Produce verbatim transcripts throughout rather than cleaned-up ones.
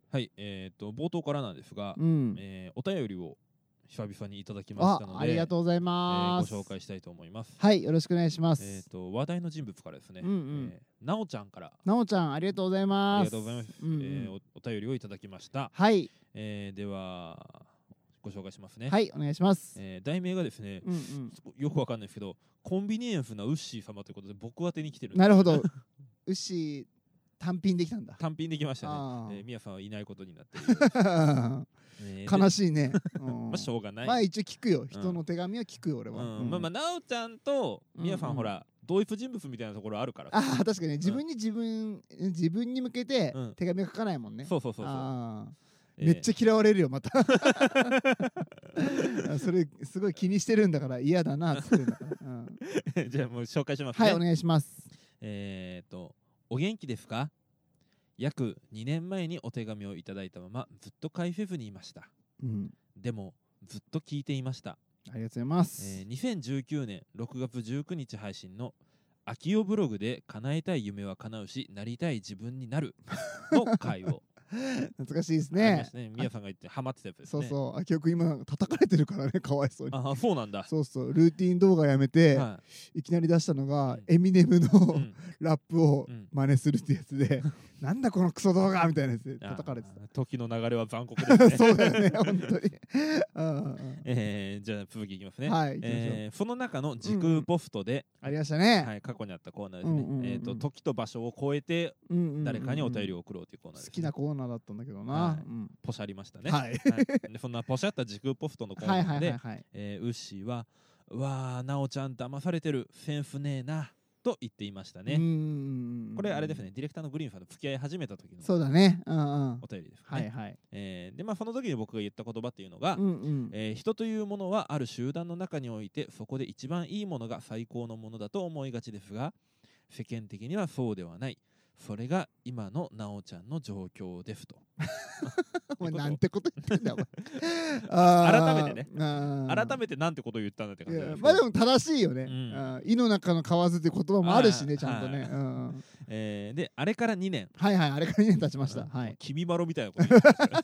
はい、えーと冒頭からなんですが、 うんえーお便りを久々にいただきましたので、 あ、ありがとうございます、 えーご紹介したいと思います。 はい、よろしくお願いします。 えーと話題の人物からですね、 うんうん、 えー、なおちゃんからなおちゃんありがとうございます。 ありがとうございます、 うんうん、 えー、お, お便りをいただきました。 はい、 えー、ではご紹介しますね。 はい、お願いします。 えー、題名がですね、 うんうん、 よくわかんないですけど、コンビニエンスなウッシー様ということで僕宛てに来てるんです。 なるほど。ウッシー単品できたんだ。 単品できましたね。 あ、 えー、みやさんはいないことになっている、 えー、悲しいね。 まあしょうがない。 まあ一応聞くよ、人の手紙は聞くよ俺は。 うんうん、まあまあなおちゃんとみやさん、うんうん、ほら同一人物みたいなところあるから。 ああ、確かに自分に自分、うん、自分に向けて手紙を書かないもんね。 そうそうそうそう。 あ、えー、めっちゃ嫌われるよまた。それすごい気にしてるんだから嫌だなっつってんだから、うん、 じゃあもう紹介しますね。 はい、お願いします。 えーとお元気ですか。約にねんまえにお手紙をいただいたままずっと返せずにいました、うん、でもずっと聞いていました。 ありがとうございます。 えー、にせんじゅうきゅうねんろくがつじゅうくにち配信の秋代ブログで叶えたい夢は叶うしなりたい自分になるの回を懐かしいですね。 みやさんが言ってハマってたやつですね。 そうそう、あきおくん今叩かれてるからね、かわいそうに。 あ、そうなんだ。 そうそう、ルーティン動画やめて、はい、いきなり出したのが、うん、エミネムの、うん、ラップを真似するってやつで、うん、なんだこのクソ動画みたいなやつで叩かれてた。 時の流れは残酷ですね。 そうだよね、本当に。 えー、じゃあ続きいきますね。 はい、 えー、その中の時空ポストで、 うん、ありましたね。 はい、過去にあったコーナーですね。うんうんうん、えーと時と場所を超えて誰かにお便りを送ろうというコーナーです、ね。 好きなコーナーだったんだけどな。 はい、うん、ポシャりましたね。 はい、はい、 でそんなポシャった時空ポストのコーナーで、えー、ウッシーはうわーなおちゃん騙されてるセンスねえなと言っていましたね。うーん、これあれですね、ディレクターのグリーンさんと付き合い始めた時のそうだね、うんうん、 お便りですね。 はいはい、 えー、でまあその時に僕が言った言葉っていうのが、うんうん、えー、人というものはある集団の中においてそこで一番いいものが最高のものだと思いがちですが、世間的にはそうではない。それが今のなおちゃんの状況ですと。 お前なんてこと言ってんだお前。 改めてね、改めてなんてこと言ったんだって感じ。 まあでも正しいよね、うん、井の中の蛙って言葉もあるしね、ちゃんとね、はい、うん、 えー、であれからにねん、 はいはい、あれからにねん経ちました、はい、 君まろみたいなこと言ってました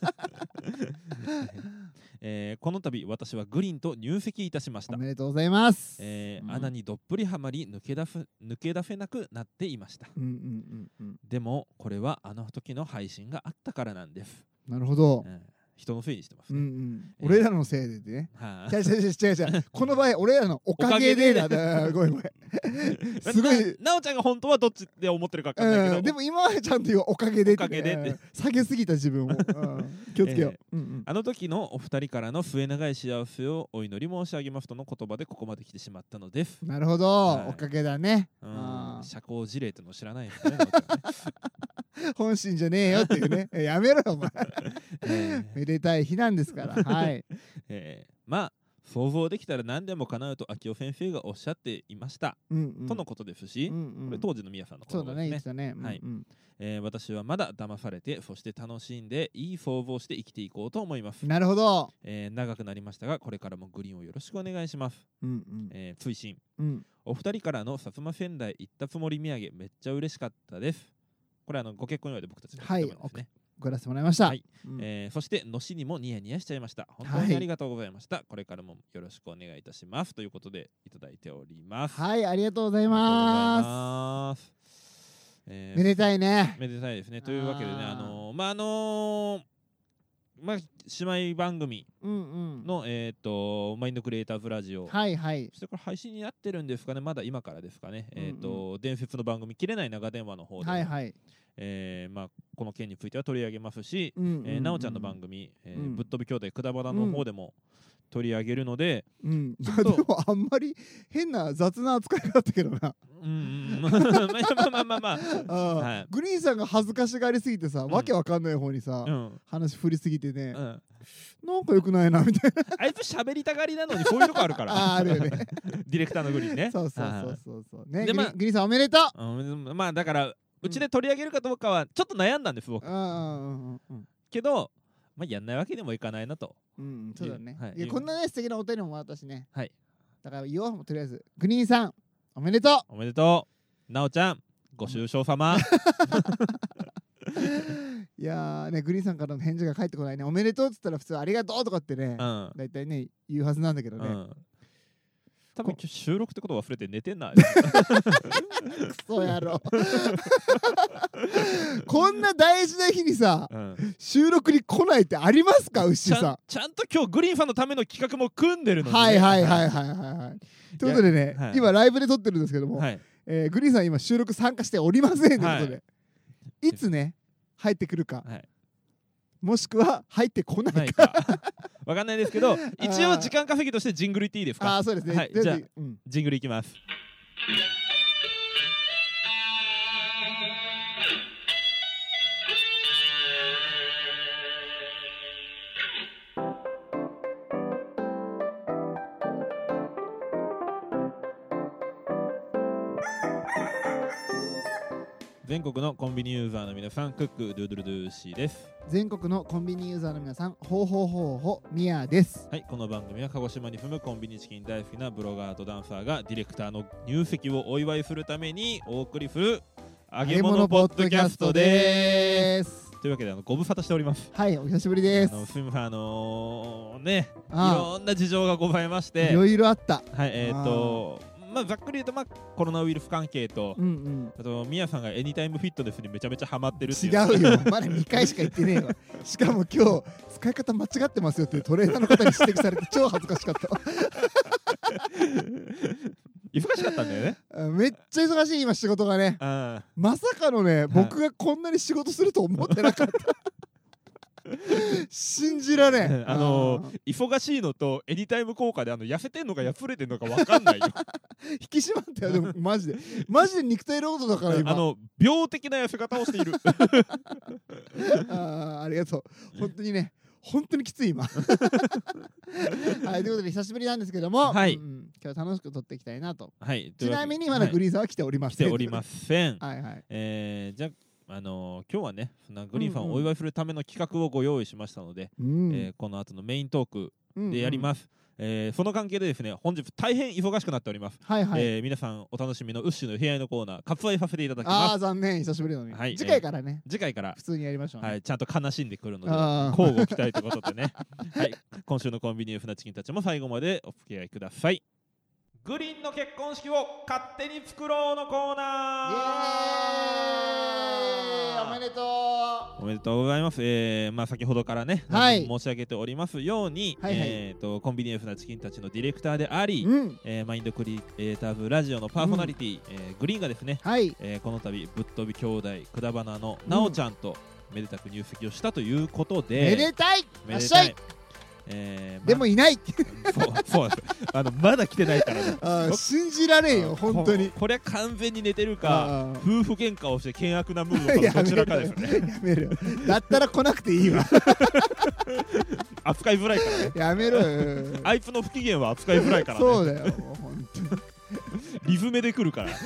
えー、この度私はグリーンと入籍いたしました。 おめでとうございます。 えーうん、穴にどっぷりはまり抜け出す抜け出せなくなっていました。うんうんうんうん、でもこれはあの時の配信があったからなんです。 なるほど、 うん、人のせいにしてますね、 うんうん、えー、俺らのせいでね、はあ、違う違う違う違うこの場合俺らのおかげでだだごめんごめんすごいな, なおちゃんが本当はどっちで思ってるか分かんないけど、 うん、でも今はちゃんと言うおかげでって、 おかげでって下げすぎた自分を、うん、気をつけよう、えーうんうん、あの時のお二人からの末永い幸せをお祈り申し上げますとの言葉でここまで来てしまったのです。 なるほど、はい、おかげだね、 うん、社交辞令っての知らないですね本心じゃねえよっていうねやめろよお前、えー、めでたい日なんですからはい、 えー、まあ想像できたら何でも叶うと秋代先生がおっしゃっていました、うんうん、とのことですし、うんうん、これ当時のみやさんの言葉ですね。そうだね、言ってたね、はい、うんうん、えー、私はまだ騙されてそして楽しんでいい想像をして生きていこうと思います。 なるほど、 えー、長くなりましたがこれからもグリーンをよろしくお願いします、うんうん、えー、追伸、うん、お二人からの薩摩川内行ったつもり土産めっちゃ嬉しかったです。これあのご結婚祝いで僕たちのはい、送らせてもらいました、はい、 うん、えー、そしてのしにもニヤニヤしちゃいました。本当にありがとうございました、はい、これからもよろしくお願いいたしますということでいただいております。 はい、ありがとうございます。えー、めでたいね。 めでたいですね。というわけでね、あのー、まああのー、まあ姉妹番組の、うんうん、えっ、ー、とマインドクリエイターズラジオ、 はいはい、 そしてこれ配信になってるんですかね、まだ今からですかね、うんうん、えっ、ー、と伝説の番組切れない長電話の方で、はいはい、えーまあ、この件については取り上げますし、うんうんうん、えー、なおちゃんの番組、えーうん、ぶっ飛び兄弟くだばなの方でも取り上げるので、 うん、でもあんまり変な雑な扱いだったけどな。うんうんまあまあまあまあ、はい、グリーンさんが恥ずかしがりすぎてさ、うん、わけわかんない方にさ、うん、話振りすぎてね、うん、なんかよくないなみたいな。 あいつ喋りたがりなのにそういうとこあるから。 あ, あるよねディレクターのグリーンね。 そうそうそうそうそうね。でグリ、まあ、グリーンさんおめでとう、 うん、まあだからうちで取り上げるかどうかはちょっと悩んだんです僕、うんうん、けど、まあ、やんないわけにもいかないなと、 うん、そうだね、はい、いやこんなね素敵なお便りももらったしね、はい、だから言おう、とりあえずグリーンさんおめでとう、 おめでとう、なおちゃんご愁傷様いやーね、グリーンさんからの返事が返ってこないね。おめでとうっつったら普通ありがとうとかってね、 うん、 だいたいね言うはずなんだけどね、うん、 多分今日収録ってこと忘れて寝てんなクソ野郎こんな大事な日にさ、うん、収録に来ないってありますか、牛さん。 ちゃんと今日グリーンさんのための企画も組んでるのに、ね、 はいはいはいはいはいはいということでね、はい、今ライブで撮ってるんですけども、はい、えー、グリーンさん今収録参加しておりませんということで、はい、いつね入ってくるか、はい、もしくは入ってこないかわかんないですけど、一応時間稼ぎとしてジングルいっていいですか。 ああそうですね、 はい、じゃあ、うん、ジングルいきます。全国のコンビニユーザーの皆さん、クックドゥドゥルドゥーシーです。 全国のコンビニユーザーの皆さん、ほうほうほうほミヤです。 はい、この番組は鹿児島に住むコンビニチキン大好きなブロガーとダンサーがディレクターの入籍をお祝いするためにお送りする揚げ物ポッドキャストです。というわけで、あのご無沙汰しております。 はい、お久しぶりです。 あのすみません、あのー、ね、いろんな事情がございまして、 いろいろあった。 はい、えー、っとまあ、ざっくり言うと、まあ、コロナウイルス関係と、うんうん、あとミヤさんがエニタイムフィットネスにめちゃめちゃハマってるっていう。 違うよ、まだにかいしか言ってねえわしかも今日使い方間違ってますよっていうトレーナーの方に指摘されて超恥ずかしかった忙しかったんだよね。 めっちゃ忙しい今仕事がね。まさかのね、僕がこんなに仕事すると思ってなかった信じられん。 あのー、忙しいのとエニタイム効果であの痩せてんのか痩せれてんのか分かんないよ引き締まったよ。でもマジでマジで肉体労働だから今あの病的な痩せ方をしているあ, ありがとう。本当にね、本当にきつい今はい、ということで久しぶりなんですけども、はい、うん、今日楽しく撮っていきたいなと。はい、ちなみにまだグリーンさんは来ておりません、 はい、来ておりませんはいはい、 えー、じゃああのー、今日はね、そんなグリーンさんをお祝いするための企画をご用意しましたので、うん、えー、この後のメイントークでやります。うんうん、えー、その関係でですね、本日大変忙しくなっております。はいはい、えー、皆さんお楽しみのウッシュの部屋のコーナー割愛させていただきます。 ああ残念、久しぶりなのに、はい、次回からね、 えー、次回から普通にやりましょう、ね、 はい、ちゃんと悲しんでくるので交互期待ということでねはい、今週のコンビニエンスなチキンたちも最後までお付き合いください。グリーンの結婚式を勝手に作ろうのコーナー。イエーイ、おめでとう。 おめでとうございます。えーまあ、先ほどからね、はい、申し上げておりますように、はいはい、えー、とコンビニエンスなチキンたちのディレクターであり、うん、えー、マインドクリエイターズラジオのパーソナリティ、うん、えー、グリーンがですね、はい、えー、この度ぶっ飛び兄弟くだばなのなおちゃんとめでたく入籍をしたということで、 めでたい、めでたい。えーま、でもいないそうそうですあのまだ来てないからねあ信じられんよ本当に。 これは完全に寝てるか夫婦喧嘩をして険悪なムードかどちらかですねやめろだったら来なくていいわ扱いづらいからね。 やめろよあいつの不機嫌は扱いづらいからね。 そうだよもう本当にリズメで来るから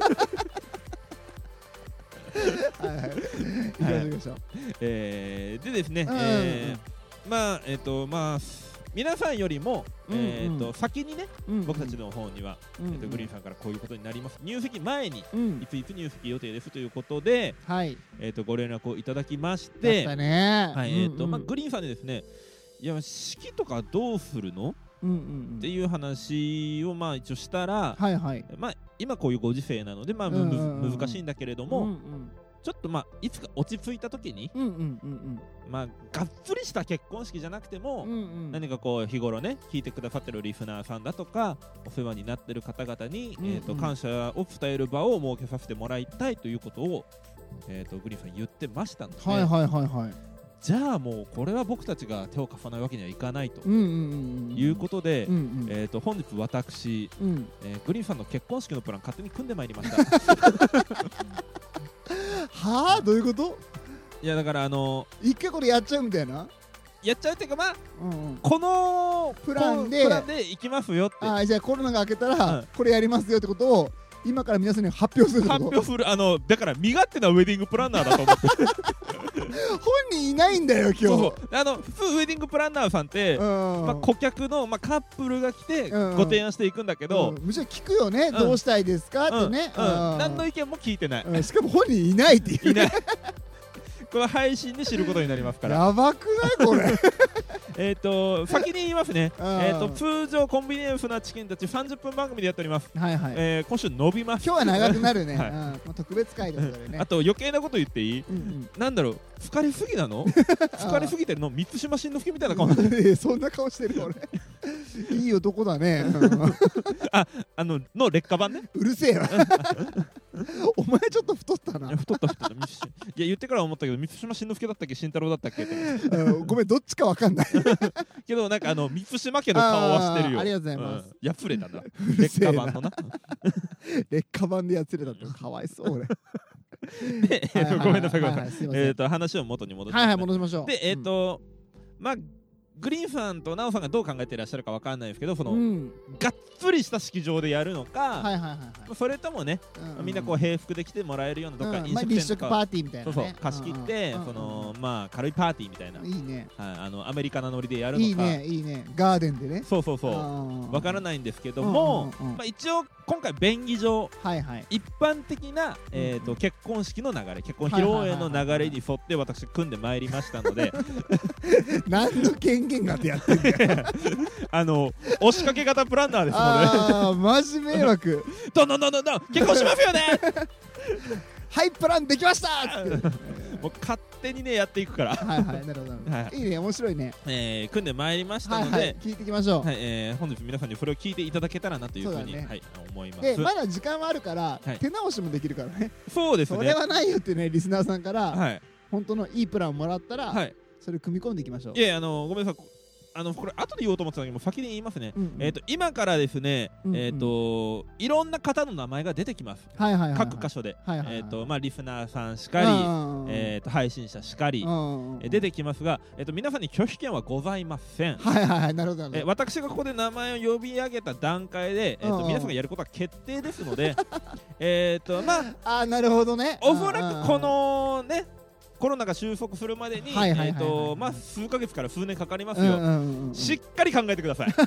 はいはい行きましょう行きましょう。 えー、でですね、えーまあえっ、ー、とまあ皆さんよりも、うんうん、えー、と先にね、うんうん、僕たちの方には、うんうん、えー、とグリーンさんからこういうことになります、入籍前に、うん、いついつ入籍予定ですということで、はい、えー、とご連絡をいただきまして、 やったね、 はい、えーとまあ、グリーンさんにですね、いや式とかどうするの、うんうんうん、っていう話をまあ一応したら、はいはい、まあ、今こういうご時世なので、まあ、うんうんうん、難しいんだけれども、うんうん、ちょっとまあいつか落ち着いた時に、うんうんうんうん、まあがっつりした結婚式じゃなくても、うんうん、何かこう日頃ね聞いてくださってるリスナーさんだとかお世話になってる方々に、うんうん、えー、と感謝を伝える場を設けさせてもらいたいということを、えー、とグリーンさん言ってましたので、はいはいはいはい、じゃあもうこれは僕たちが手を貸さないわけにはいかないということで、えー、と本日私、うん、えー、グリーンさんの結婚式のプラン勝手に組んでまいりましたはあ、どういうこと？ いやだからあのー、一回これやっちゃうみたいな、 やっちゃうっていうか、まあ、うんうん、このプランでプランでいきますよって。 あ、じゃあコロナが明けたら、うん、これやりますよってことを今から皆さんに発表するってこと？ 発表する。あのだから身勝手なウェディングプランナーだと思って本人いないんだよ今日。そうそう、 あの普通ウェディングプランナーさんって、うん、まあ、顧客の、まあ、カップルが来てご提案していくんだけど、 うんうん、むしろ聞くよね、うん、どうしたいですかってね、 うんうん、何の意見も聞いてない、 うん、しかも本人いないっていう、 いないこの配信で知ることになりますから。 やばくないこれえっと先に言いますね。えっと通常コンビニエンスなチキンたちさんじゅっぷん番組でやっております。 はいはい、 えー、今週伸びます。 今日は長くなるね、 はい、 うん、特別会ということでね。 あと余計なこと言っていい、うんうん、なんだろう、疲れすぎなの疲れすぎてるの満島真之介みたいな顔そんな顔してる俺いい男だねあ、あのの劣化版ね。 うるせえわお前ちょっと太ったな。 太った太った。いや言ってから思ったけど、満島真之介だったっけ慎太郎だったっけって。 ごめん、どっちかわかんないけどなんかあの満島家の顔はしてるよ。 ありがとうございます、うん、 やつれたな劣化版のな劣化版でやつれたってかわいそう俺で、えー、とごめんなさいごめんなさい。えっと話を元に戻します。はいはい、戻しましょう。 で、えっとまあグリーンさんとナオさんがどう考えていらっしゃるかわかんないですけど、その、うん、がっつりした式場でやるのか、それともね、うん、みんなこう平服で来てもらえるようなどっか飲食店とか、うん、まあ、立食パーティーみたいな、ね、 そうそう貸し切って、そのまあ軽いパーティーみたいな、 いいね、 はい、あのアメリカなノリでやるのか、 いいねいいね、ガーデンでね、 そうそうそうわからないんですけども、まあ一応今回便宜上、はいはい、一般的な、えーと、結婚式の流れ、結婚披露宴の流れに沿って私組んでまいりましたので何の権限がってやってんだよあの押しかけ型プランナーですのでああマジ迷惑どんどんどんどんどん結婚しますよねはいプランできましたもう勝手にねやっていくからはいはい、なるほど、はい、いいね、面白いね、 えー、組んでまいりましたので、はいはい、 聞いていきましょう、 はい、えー、本日皆さんにそれを聞いていただけたらなというふうに、ね、はい、思います。 でまだ時間はあるから、はい、手直しもできるからね。 そうですね、 それはないよってね、リスナーさんから、はい、本当のいいプランをもらったら、はい、それ組み込んでいきましょう。 いや、あのごめんなさい、あのこれ後で言おうと思ってたんだけど先に言いますね、うんうん、えーと今からですね、うんうん、えーといろんな方の名前が出てきます、はいはいはいはい、各箇所で、はいはいはい、えーとまあ、リスナーさんしかり、えーと配信者しかり、え出てきますが、えーと皆さんに拒否権はございません。 はいはいはい、なるほど、 えー、私がここで名前を呼び上げた段階で、えーと皆さんがやることは決定ですのでえっとまああ、なるほどね、 おそらくこのねコロナが収束するまでに数ヶ月から数年かかりますよ、しっかり考えてください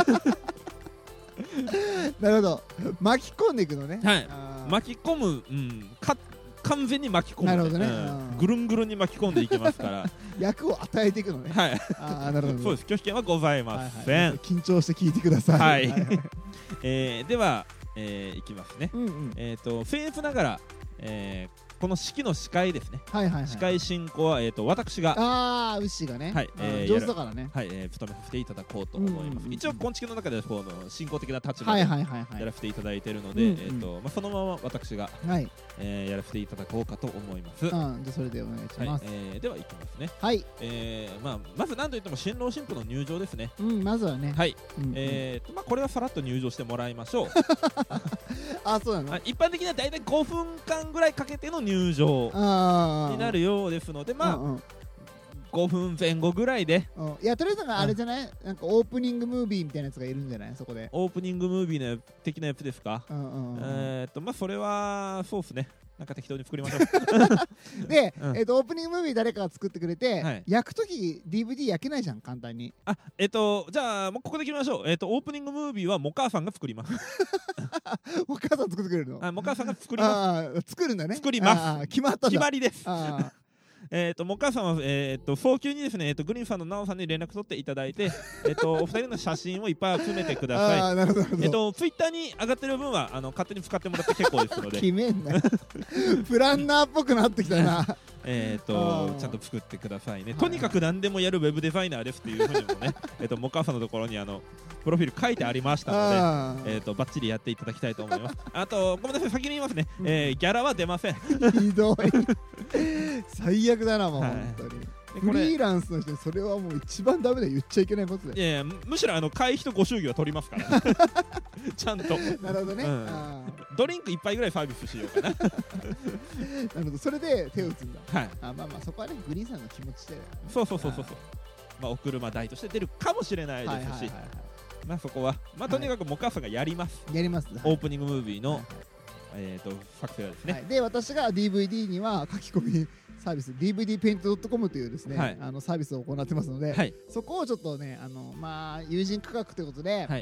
なるほど、巻き込んでいくのね、 はい、巻き込む、うん、か完全に巻き込む、ね、なるほどね、うん、ぐるんぐるんに巻き込んでいきますから役を与えていくのね、 はい、あ、なるほど、そうです、拒否権はございません、はいはい、 緊張して聞いてください、はいえー、では、えー、いきますね、うんうん、えっ、ー、と僭越ながら、えーこの式の司会ですね、はいはいはい、司会進行は、えー、と私がああ、ウッシーがね、はい、えー、上手だからね、 はい、えー、務めさせていただこうと思います、うんうんうん、一応今式の中ではこの進行的な立場でやらせていただいているので、えーとまあ、そのまま私が、はいえー、やらせていただこうかと思います、うん、 じゃそれでお願いします、 はい、えー、ではいきますね、 はい、 えーまあ、まず何といっても新郎新婦の入場ですね、 うん、まずはね、 はい、うんうん、えーとまあ、これはさらっと入場してもらいましょうあ、そうなの、 一般的にはだいたいごふんかんぐらいかけての入場になるようですので、まあ、うんうん、ごふんぜん後ぐらいで、 うん、いや、とりあえずあれじゃない、なんかオープニングムービーみたいなやつがいるんじゃない、そこでオープニングムービーの的なやつですか、うんうんうん、えー、っとまあそれはそうですね、なんか適当に作りましょうで、うん、えー、とオープニングムービー誰かが作ってくれて、はい、焼くとき ディーブイディー 焼けないじゃん、簡単に。 あ、えっ、ー、とじゃあもうここで決めましょう。えっ、ー、とオープニングムービーはモカーさんが作りますモカーさん作ってくれるの？ あ、モカーさんが作ります。 あ、作るんだね。 作ります。 決まったんだ。 決まりです。あえっと、モカさんは、えー、と早急にですね、えー、とグリーンさんとナオさんに連絡取っていただいて、えー、とお二人の写真をいっぱい集めてください。あ、なるほど、えー、とツイッターに上がってる分はあの勝手に使ってもらって結構ですので決めんなプランナーっぽくなってきたなえーとちゃんと作ってくださいね。とにかく何でもやるウェブデザイナーですっていうふうにもねえとモカさんのところにあのプロフィール書いてありましたので、えーとバッチリやっていただきたいと思います。あとごめんなさい、先に言いますね、えー、ギャラは出ません。 ひどい最悪だな、もう、はい、本当にフリーランスの人にそれはもう一番ダメだよ、言っちゃいけないことだよ。 いやいや、むしろあの会費とご祝儀は取りますからちゃんとなるほどね、うん、 ドリンク一杯ぐらいサービスしようかななるほど、それで手を打つんだ。 はい、 あ、まあまあそこはね、グリーンさんの気持ちで、ね、 そうそうそうそうそう、まあお車代として出るかもしれないですし、まあそこはまあとにかくモカさんがやります、 やります、 オープニングムービーの、はいはい、えーと作成ですね、はい、 で私が ディーブイディー には書き込みサービス ディーブイディーペイントドットコム というですね、はい、あのサービスを行ってますので、はい、そこをちょっとね、あのまあ友人価格ということで、はい、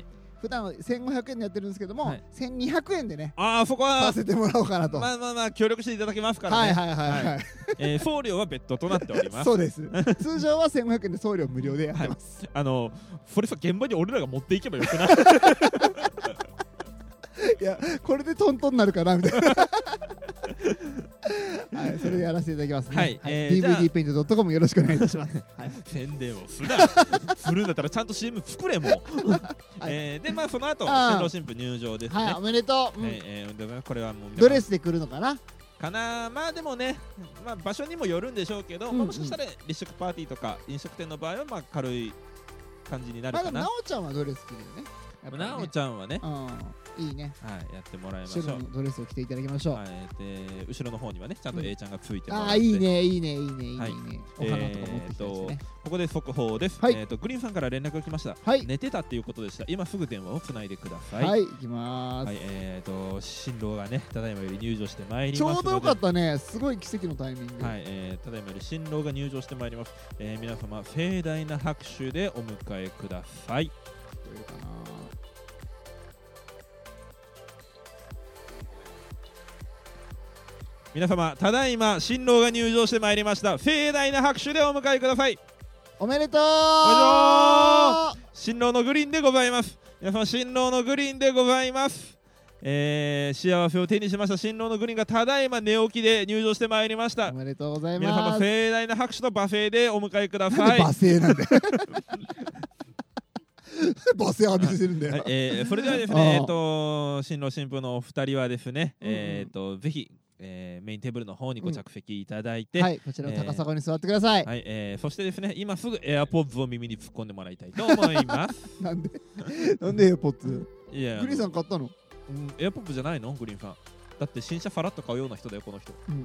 普段はせんごひゃくえんでやってるんですけども、 はい、 せんにひゃくえんでね、 ああそこはさせてもらおうかなと。 まあまあまあ協力していただきますからね。 はいはいはいはい、はい、 えー、送料は別途となっております。 そうです通常はせんごひゃくえんで送料無料でやってます、 はい、あのそれさ現場に俺らが持っていけばよくないいやこれでトントンになるかなみたいなはい、それでやらせていただきますね。はい、えー、ディーブイディー ペイント ドットコム よろしくお願いいたします。はい、 宣伝をするなするんだったらちゃんと シーエム 作れもう、はい、えー、でまあその後新郎新婦入場ですね。 はい、おめでとう、うん、 えー、これはもうドレスで来るのかなかな。まあでもね、まあ、場所にもよるんでしょうけど、うんうん、まあ、もしかしたら立食パーティーとか飲食店の場合はまあ軽い感じになるかな。 まあでもなおちゃんはドレス着るよね。 なおちゃんはね、 うん、いいね、 はい、やってもらいましょう。 白のドレスを着ていただきましょう。 はい、で後ろの方にはねちゃんと A ちゃんがついてもらって、 うん、あーいいねいいねいいねいいね、はい、お花とか持ってきたりしてね。 ここで速報です。はい、えーとグリーンさんから連絡が来ました。はい、寝てたっていうことでした。今すぐ電話をつないでください。 はい、行きます。 はい、えーと新郎がねただいまより入場してまいりますので、 ちょうどよかったね。すごい奇跡のタイミング。 はい、えー、ただいまより新郎が入場してまいります。えー、皆様盛大な拍手でお迎えください。どういうかな。皆様ただいま新郎が入場してまいりました。盛大な拍手でお迎えください。 おめでとう。 新郎のグリーンでございます。皆様新郎のグリーンでございます。えー、幸せを手にしました新郎のグリーンがただいま寝起きで入場してまいりました。 おめでとうございます。 皆様盛大な拍手と罵声でお迎えください。 罵声なんで罵声浴びせてるんだよ。 はい、えー、それではですね、えー、と新郎新婦のお二人はですね、うんうん、えー、とぜひえー、メインテーブルの方にご着席いただいて、うん、 はい、こちらの高砂に座ってください。 えーはい、えー、そしてですね今すぐ AirPods を耳に突っ込んでもらいたいと思いますなんでなんで AirPods？ いやグリーンさん買ったの？ うん、AirPods じゃないのグリーンさん。だって新車ファラッと買うような人だよこの人。うんうん、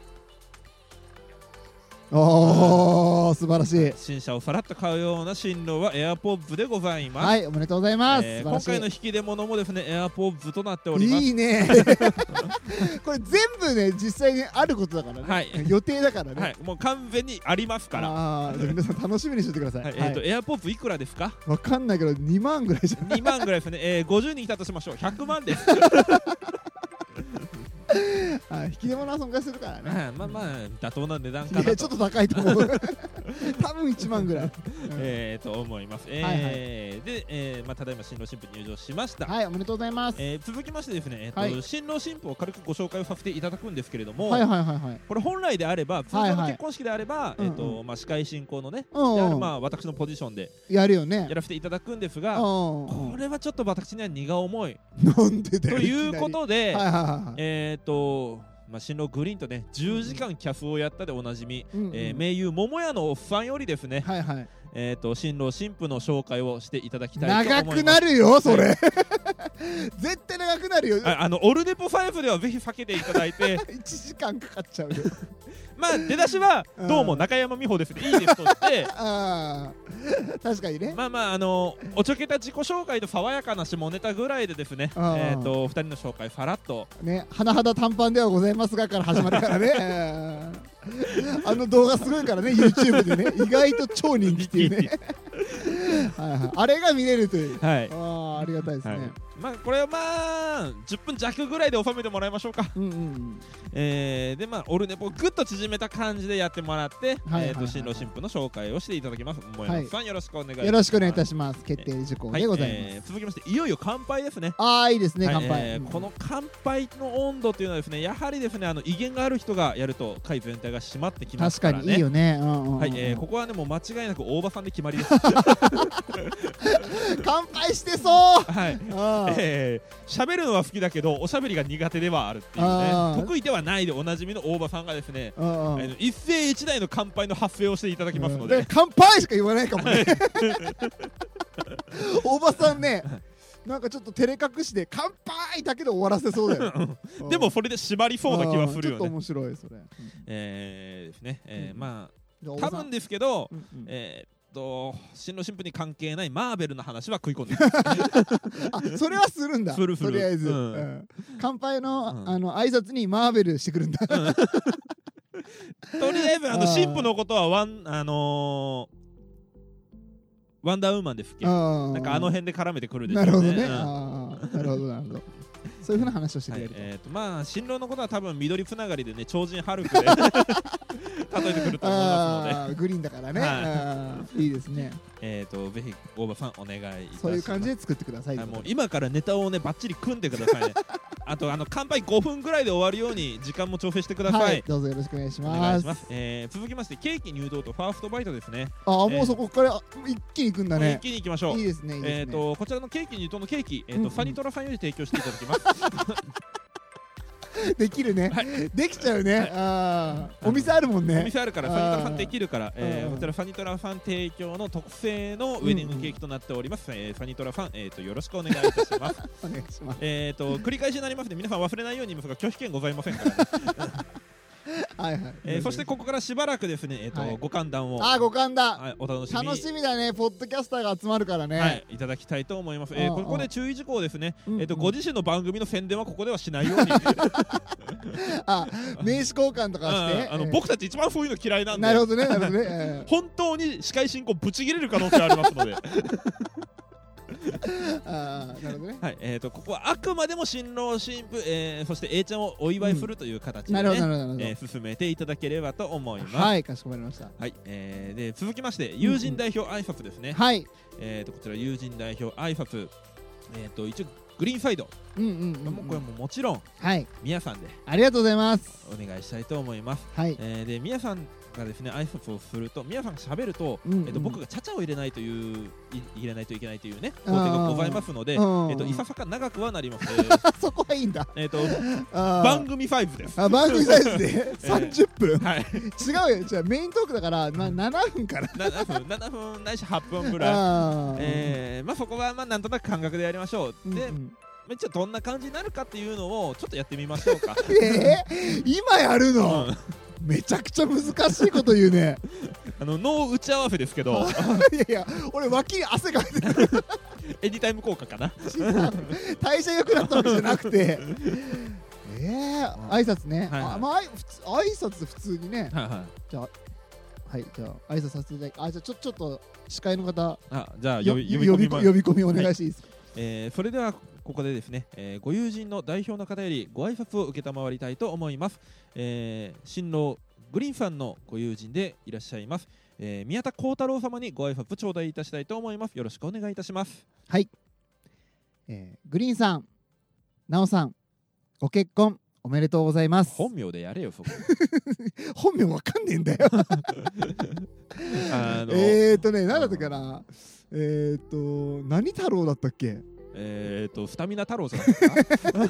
おー素晴らしい。 新車をさらっと買うような新郎は AirPods でございます。 はい、おめでとうございます。えー、今回の引き出物もですね AirPods となっております。 いいねこれ全部ね実際にあることだからね、はい、予定だからね、はい、 もう完全にありますから。 あ皆さん楽しみにしててください。はい、 えーと、はい、AirPods いくらですか？ わかんないけどにまんぐらいじゃん。 にまんぐらいですね、えー、ごじゅうにんいたとしましょう。ひゃくまんですあ引き出物は損壊するからね。 まあまあ妥当な値段かなと。 いやちょっと高いと思う多分いちまんぐらいえーと思います。えーはいはい、で、えーまあ、ただいま新郎新婦入場しました。 はい、おめでとうございます。 えー、続きましてですね、えーとはい、新郎新婦を軽くご紹介をさせていただくんですけれども、 はいはいはいはい、 これ本来であれば通常の結婚式であれば、はいはい、えーとまあ、司会進行のね、うんうん、であるまあ私のポジションでやるよね、 やらせていただくんですが、これはちょっと私には荷が重い。 なんでだよ。 ということで、はいはいはい、えーとまあ、新郎グリーンとねじゅうじかんキャスをやったでおなじみ、うんうん、えー、名優桃屋のおっさんよりですね、はいはい、えー、と新郎新婦の紹介をしていただきたいと思います。 長くなるよそれ、はい、絶対長くなるよ。 ああのオルネポファイブではぜひ避けていただいていちじかんかかっちゃうよまあ出だしはどうも中山美穂ですね、いいですとしてあ確かにね、 まあまああのおちょけた自己紹介と爽やかな下ネタぐらいでですね、えーとふたりの紹介さらっとね、甚だ短パンではございますがから始まるからねあの動画すごいからね YouTube でね意外と超人気っていうねはい、はい、あれが見れるという、はい、あ, ありがたいですね、はい、 まあこれはまあじゅっぷん弱ぐらいで収めてもらいましょうか。うんうんうん、えー、でまあオルネポをぐっと縮めた感じでやってもらって、えーと新郎新婦の紹介をしていただきます。もやさんよろしくお願いします。 よろしくお願いいたします。決定事項でございます、はい、えー、続きましていよいよ乾杯ですね。 ああいいですね、 はい、 乾杯、 えーうん、この乾杯の温度というのはですねやはりですねあの威厳がある人がやると会全体が締まってきますからね。 確かにいいよね、うんうんうん、 はい、えー、ここはねもう間違いなく大場さんで決まりです乾杯してそうはい、えー、喋るのは好きだけどおしゃべりが苦手ではあるっていうね、得意ではないでおなじみの大場さんがですね、あの一世一代の乾杯の発声をしていただきますので、 乾杯しか言わないかもね大場さんねなんかちょっと照れ隠しで乾杯だけで終わらせそうだよでもそれで締まりそうな気はするよね。ちょっと面白いそれ、 えーですね、えー、まあ多分ですけど、うんうん、えーと新郎新婦に関係ないマーベルの話は食い込んでるあそれはするんだ。 するするとりあえず、うんうん、乾杯の、うん、あの挨拶にマーベルしてくるんだ、うん、とりあえずあの新婦のことはワンあのーワンダーウーマンですっけ、なんかあの辺で絡めてくるでしょうね。 なるほどね、うん、あなるほどなるほどそういうふうな話をしてくれる、 はい、えー、とまあ新郎のことは多分緑つながりでね超人ハルクで例えてくると思いますのでグリーンだからね、はい、いいですね。 えーとぜひ大場さんお願いいたします。 そういう感じで作ってください。 もう今からネタをねバッチリ組んでくださいねあとあの乾杯ごふんぐらいで終わるように時間も調整してください、はい、 どうぞよろしくお願いします。 お願いします、えー、続きましてケーキ入道とファーストバイトですね。 ああ、もうそこから一気に行くんだね。 一気に行きましょう。 いいですね、いいですね。 えーとこちらのケーキ入道のケーキ、えーとうんうん、サニトラさんより提供していただきますできるね、はい、できちゃうね、はい、あお店あるもんね。 お店あるからサニトラさんできるから、えー、こちらサニトラさん提供の特製のウェディングケーキとなっております、うんうん、えー、サニトラさん、えー、とよろしくお願いいたしますお願いします。 えーと繰り返しになりますので皆さん忘れないように言いますが拒否権ございませんからねはいはい、 えー、そしてここからしばらくですね、えーとはい、ご歓談をあご歓談、 はい、お楽しみ楽しみだね。ポッドキャスターが集まるからね、 はい、いただきたいと思います。えー、ここで注意事項ですね、うんうん、えーとご自身の番組の宣伝はここではしないようにあ名刺交換とかしてあの、えー、僕たち一番そういうの嫌いなんで。 なるほどねなるほどね、えー、 本当に司会進行ぶち切れる可能性ありますのであなるほどね。 はい、えーとここはあくまでも新郎新婦、えー、そして A ちゃんをお祝いするという形で、ね、うん、えー、進めていただければと思います。 はい、かしこまりました。 はい、えー、で続きまして友人代表挨拶ですね。 うんうん、はい、 えーとこちら友人代表挨拶、えーと一応グリーンサイド、 うんうんうんうん、 もうこれももちろん、はい、宮さんでありがとうございますお願いしたいと思います。 はい、 えー、で宮さんがですね挨拶をすると宮さんが喋ると、うんうん、えっと、僕がちゃちゃを入れないという入れないといけないというね工程がございますので、えっと、いささか長くはなります、ね、 そこはいいんだ。 えっと番組サイズです。 あ番組サイズでさんじゅっぷん、えー、はい、違うよ。じゃあメイントークだから、まあ、ななふんからななふんななふんないしはっぷんぐらいあ、えーまあ、そこはまあなんとなく感覚でやりましょう。で、うんうん、じゃあどんな感じになるかっていうのをちょっとやってみましょうかえー、今やるの、うん、めちゃくちゃ難しいこと言うねあのノー打ち合わせですけどいやいや俺脇に汗かいてるエディタイム効果かな代謝良くなったわけじゃなくてえー、挨拶ね、はいはい、あ、まあ、挨拶普通にね、はいはい、じゃあはいじゃあ挨拶させていただきあじゃあちょちょっと司会の方あじゃあ呼び呼び呼び込みお願いしていいですか。 はい、えー、それではここでですね、えー、ご友人の代表の方よりご挨拶を受けたまわりたいと思います。えー、新郎グリーンさんのご友人でいらっしゃいます、えー、宮田幸太郎様にご挨拶頂戴いたしたいと思います。よろしくお願いいたします。 はい、えー、グリーンさん、なおさん、ご結婚おめでとうございます。 本名でやれよそこ本名わかんねえんだよあのえーっとね何だったかな、えーっと何太郎だったっけ。 えーとスタミナ太郎さんですか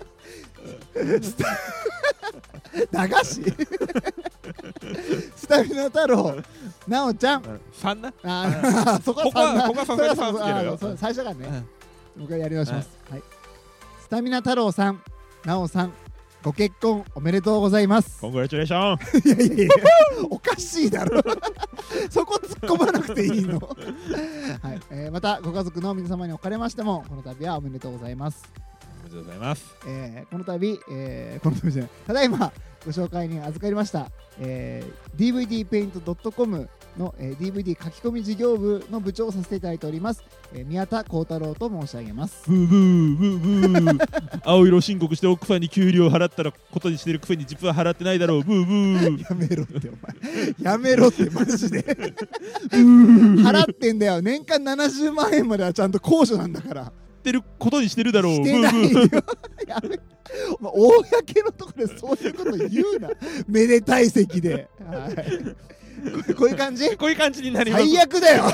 駄菓子スタミナ太郎なおちゃんファンなあそこはファンなここはさすがにファンつけるよ最初からね、もう一回やり直します、はい、スタミナ太郎さん、なおさん、ご結婚おめでとうございます。 コングラチュレーションいやいやいやおかしいだろそこ突っ込まなくていいのはい、えー、またご家族の皆様におかれましてもこの度はおめでとうございます。 おめでとうございます、 えー、この度、えー、この度じゃないただいまご紹介に預かりました、えー、ディーブイディーペイントドットコム の、えー、ディーブイディー 書き込み事業部の部長をさせていただいております、えー、宮田幸太郎と申し上げます。 ブーブーブーブー青色申告して奥さんに給料払ったらことにしてるくせに実は払ってないだろう。ブーブーやめろってお前やめろってマジで払ってんだよ。年間ななじゅうまんえんまではちゃんと控除なんだからてることにしてるだろう。 してないよやめお前公のところでそういうこと言うなめでたい席で、はい、こういう感じこういう感じになります。 最悪だよ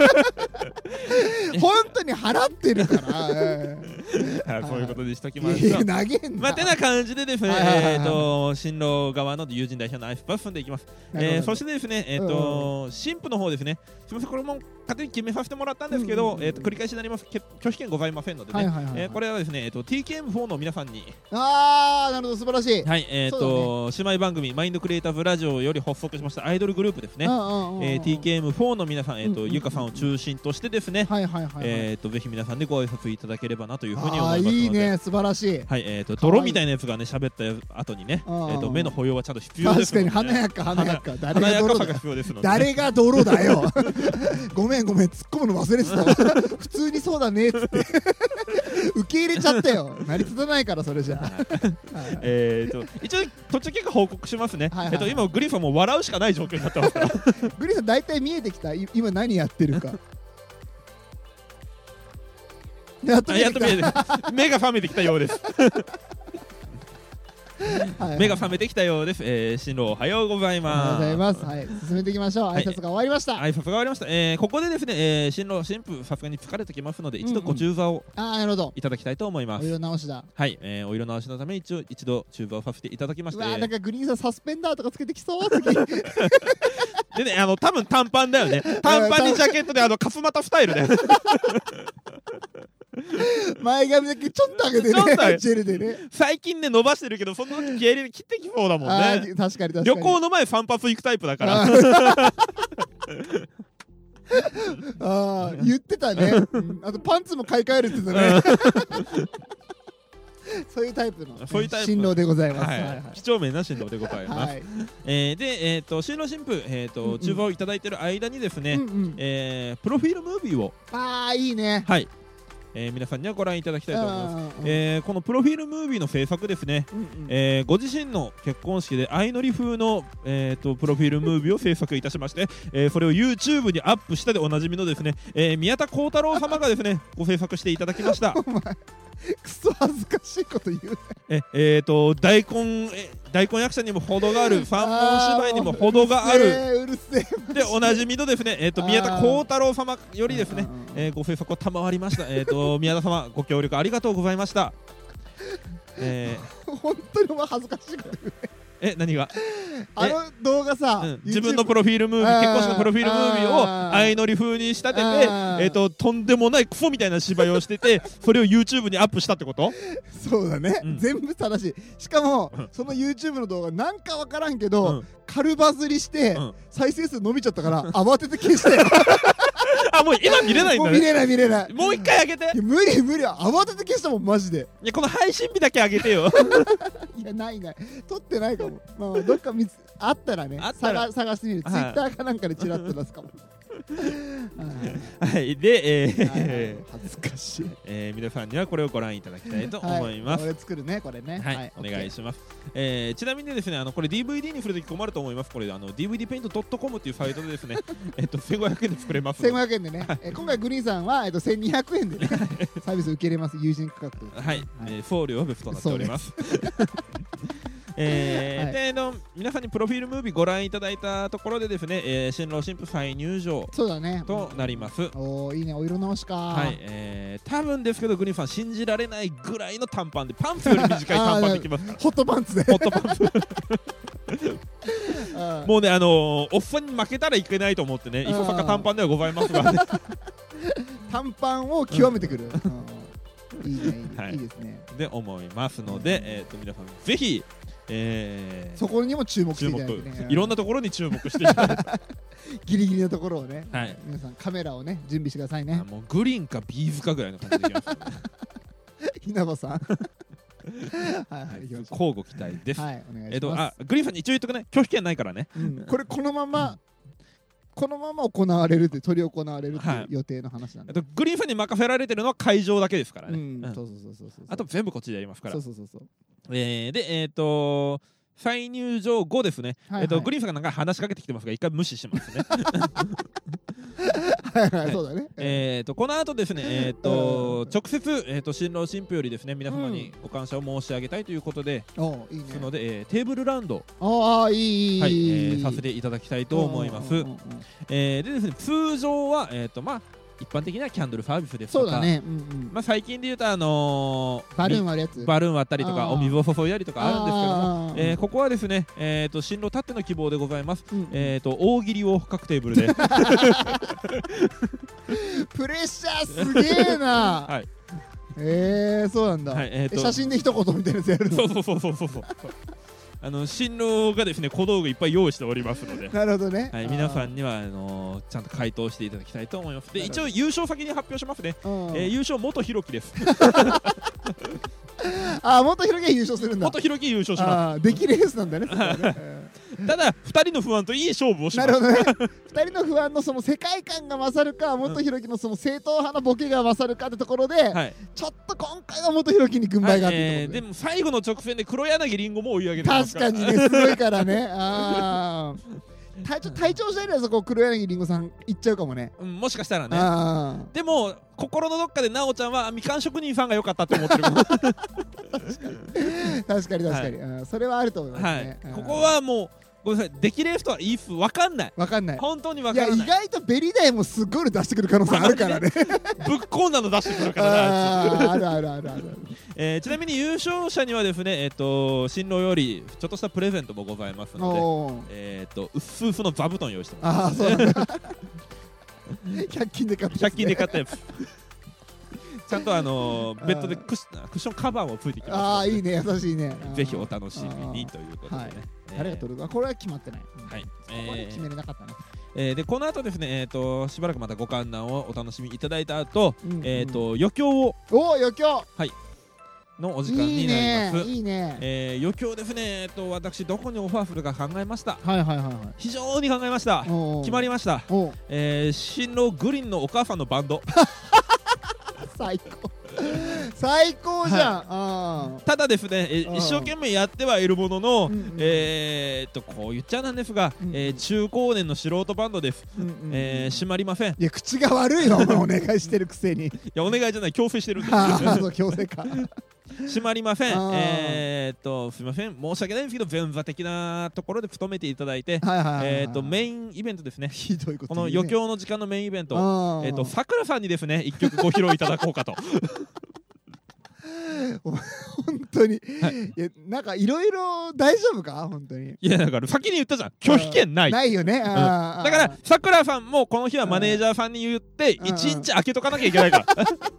本当に払ってるから、えー、そういうことにしときましょう。 投げんな。 まあてな感じでですね、えーと新郎側の友人代表のアイスパスでいきます。えー、そしてですね、えーと新婦の方ですね、すみませんこれも勝手に決めさせてもらったんですけど、えーと繰り返しになります。拒否権ございませんのでね、これはですね、えーと ティーケーエムフォー の皆さんに、 あーなるほど素晴らしい。 はい、えーと姉妹番組マインドクリエイターズラジオより発足しましたアイドルグループですね。えー ティーケーエムフォー の皆さん、えーとゆかさんを中心としてですね、えーとぜひ皆さんでご挨拶いただければなといういうふうに思いますので。 あいいね、素晴らしい。 はい、えーと泥みたいなやつがね喋った後にね、えーと目の保養はちゃんと必要ですので、ね、 確かに華やか華やか、 誰が泥だ、 誰が泥だよごめんごめん、突っ込むの忘れてた普通にそうだねっつって受け入れちゃったよ。成り立たないからそれじゃはい、 えーと一応途中経過報告しますね。えーと今グリーンさんも笑うしかない状況になってますからグリーンさん大体見えてきた、今何やってるかやっと見えてきた。 やっと見えてきた目が覚めてきたようですはい、目が覚めてきたようです。えー、進路おはようございます。 おはようございます。はい、進めていきましょう。挨拶が終わりました。 はい、挨拶が終わりました。えー、ここでですね、えー、進路新婦さすがに疲れてきますので、一度ご中座を、うんうん、あーなるほどいただきたいと思います。 お色直しだ。 はい、えー、お色直しのため一応一度中座をさせていただきまして。 うわー、なんかグリーンさんサスペンダーとかつけてきそう次でね、あの多分短パンだよね。短パンにジャケットであのカフ股スタイルで前髪だけちょっと上げてねジェルでね。最近ね伸ばしてるけど、その時経理で切ってきそうだもんね。 確かに確かに。 旅行の前散髪行くタイプだからああ言ってたね、うん、あとパンツも買い替えるって言ってたねそういうタイプのそういうタイプ新郎でございます。はいはいはい、 几帳面な新郎でございます。はい、えー、で、えー、と新郎新婦、えーとうんうん、中座をいただいている間にですね、うんうん、えー、プロフィールムービーをあーいいね、 はい、えー、皆さんにはご覧いただきたいと思います。えー、このプロフィールムービーの制作ですね、うんうん、えー、ご自身の結婚式で相乗り風の、えー、とプロフィールムービーを制作いたしまして、えー、それを YouTube にアップしたでおなじみのですね、えー、宮田幸太郎様がですねご制作していただきましたクソ恥ずかしいこと言うええーと大根え大根役者にも程がある三本芝居にも程があるうるせえでおなじみのですね、えー、と宮田幸太郎様よりですね、えー、ご制作を賜りました。えーと宮田様ご協力ありがとうございました。えー、本当にお前恥ずかしいこと言うね。 え何があの動画さ、 うん、自分のプロフィールムービー結婚式のプロフィールムービーを相乗り風に仕立てて、えー、ととんでもないクソみたいな芝居をしててそれを YouTube にアップしたってこと？ そうだね、うん、全部正しい。しかも、うん、その YouTube の動画なんかわからんけど、うん、軽バズりして、うん、再生数伸びちゃったから慌てて消したよあ、もう今見れないんだね。 もう見れない見れない。 もう一回上げて。 無理無理、慌てて消したもんマジで。 いやこの配信日だけ上げてよいやないない、撮ってないかも。まあどっか見つあったらね、探探してみる。ツイッターかなんかでチラッと出すかもはいで、えー、 恥ずかしい、 えー、皆さんにはこれをご覧いただきたいと思います。 はい、これ作るねこれね。 はい、はい、お願いします。えー、ちなみにですね、あのこれ ディーブイディー にするとき困ると思います。これあの ディーブイディーペイントドットコム っていうサイトでですねえっとせんごひゃくえんで作れます。 せんごひゃくえんでね。えー、今回グリーンさんはえっとせんにひゃくえんでねサービス受け入れます。友人価格と、ね。 はい、はい、えー、送料は別となっております。えーはい、での皆さんにプロフィールムービーご覧いただいたところでですね、えー、新郎新婦再入場となります。 おーいいね、お色直しか。 はい、えー、多分ですけどグリーンさん信じられないぐらいの短パンでパンツより短い短パンできます。 ホットパンツでホットパンツもうね、あのー、おっさんに負けたらいけないと思ってね、いそさか短パンではございますが、ね、 短パンを極めてくる、うん、いいね、いいね、はい、いいですねで思いますので、えー、と皆さんぜひえー、 そこにも注目していただいて、ね、 いろんなところに注目していただいてギリギリのところをね、 はい、 皆さんカメラをね準備してくださいね。 もうグリーンかビーズかぐらいの感じでいきます、ね、 稲葉さんはいはい、 交互期待です。 はい、お願いします。 えーと、あ、グリーンさんに一応言っとくね、拒否権ないからね、 うん、これこのまま、うん、このまま行われるって取り行われるっていう予定の話なんで、 はい、グリーンさんに任せられてるのは会場だけですからね、 うんうん、そうそうそうそうそう、 あと全部こっちでやりますから。 そうそうそうそう、 えー、でえっ、ー、と再入場後ですね、はいはい、えーとグリーンさんがなんか話しかけてきてますが一回無視しますねはいはい、そうだね。 えーとこの後ですね、えーと直接、えーと新郎新婦よりですね皆様にご感謝を申し上げたいということで、 うん、おいいね、 ですので、えー、テーブルラウンドあいいいい、 はい、えー、させていただきたいと思います。えー、でですね通常はえっ、ー、とまあ一般的なキャンドルサービスですとか、 そうだね、うんうん、 まあ、最近で言うと、あのー、 バルーン割るやつバルーン割ったりとかお水を注いだりとかあるんですけども、えー、ここはですね、えー、と新郎たっての希望でございます、うん、えー、と大喜利を各テーブルでプレッシャーすげえなはい、えー、そうなんだ、はい、えー、と写真で一言みたいなやつやるのそうそうそうそうそうあの新郎がですね小道具いっぱい用意しておりますので、 なるほどね、 はい、皆さんにはあのー、ちゃんと回答していただきたいと思います。で一応優勝先に発表しますね、えー、優勝元ひろきですあ、元ひろきが優勝するんだ。 元ひろき優勝します。 出来レースなんだねただふたりの不安といい勝負をします。 なるほどねふたりの不安のその世界観が勝るか、元ひろきのその正統派のボケが勝るかってところで、はい、ちょっと今回は元ひろきに軍配があって、はいえー、 でも最後の直線で黒柳りんごも追い上げてますから。 確かにね、すごいからねあ体調体調次第ではそこ黒柳りんごさん行っちゃうかもね、 うん、もしかしたらね。でも心のどっかでなおちゃんはみかん職人さんが良かったって思ってる確かに確かに確かに、はい、それはあると思いますね、 はい、ここはもうごめんなさい、出来レースとは言い分かんない分かんない本当に分からない。 いや意外とベリダイもすごいの出してくる可能性あるからねぶっこんだの出してくるからねああるあるあるあるえー、ちなみに優勝者にはですね、えー、と新郎よりちょっとしたプレゼントもございますので、えー、とうっすうすの座布団用意してます。ああそうなんだひゃく均で買ったやつ、ね、 ひゃく均で買ったやつちゃんとあのー、ベッドでクッシクッションカバーもついてきます。 ああいいね、優しいね。 ぜひお楽しみにということでね、 誰が取るかこれは決まってない。 はい、 これ決めれなかったね。 えー、でこの後ですね、えー、としばらくまたご観覧をお楽しみいただいた後、うんうん、えー、と余興をお余興はいのお時間になります。 いいねいいね、 えー、余興ですね、えー、と私どこにオファーするか考えました。 はいはいはい、はい、 非常に考えました。決まりました。えー、新郎グリーンのお母さんのバンド最高最高じゃん、 はい、ただですね、え一生懸命やってはいるものの、うんうん、えー、っとこう言っちゃなんですが、うんうん、えー、中高年の素人バンドです、うんうん、えー、閉まりません。いや口が悪いのお願いしてるくせにいやお願いじゃない、強制してるんですあそう強制か閉まりません。えー、っとすみません、申し訳ないんですけど前座的なところで務めていただいて、えー、っとメインイベントですね、 ひどいこと、 ね、この余興の時間のメインイベント、えー、っとさくらさんにですね一曲ご披露いただこうかと本当に、はい、いやなんかいろいろ大丈夫か本当に。 いやだから先に言ったじゃん、拒否権ないないよね、うん、だからさくらさんもこの日はマネージャーさんに言っていちにち空けとかなきゃいけないから